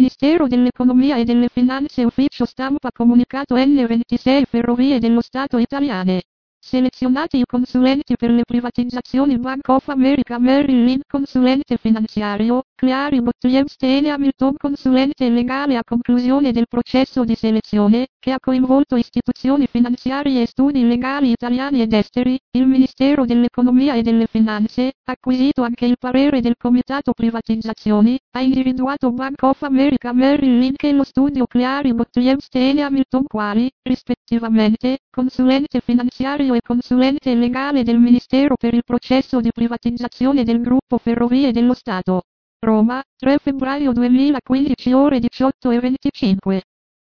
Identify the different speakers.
Speaker 1: Ministero dell'Economia e delle Finanze. Ufficio stampa comunicato N26 Ferrovie dello Stato italiane. Selezionati i consulenti per le privatizzazioni. Bank of America Merrill Lynch consulente finanziario, Clary Bottiglione Hamilton consulente legale. A conclusione del processo di selezione, che ha coinvolto istituzioni finanziarie e studi legali italiani ed esteri, il Ministero dell'Economia e delle Finanze, acquisito anche il parere del Comitato Privatizzazioni, ha individuato Bank of America Merrill Lynch e lo studio Clary Bottiglione Hamilton quali, rispettivamente, consulente finanziario e consulente legale del Ministero per il processo di privatizzazione del gruppo Ferrovie dello Stato. Roma, 3 febbraio 2015 ore 18:25.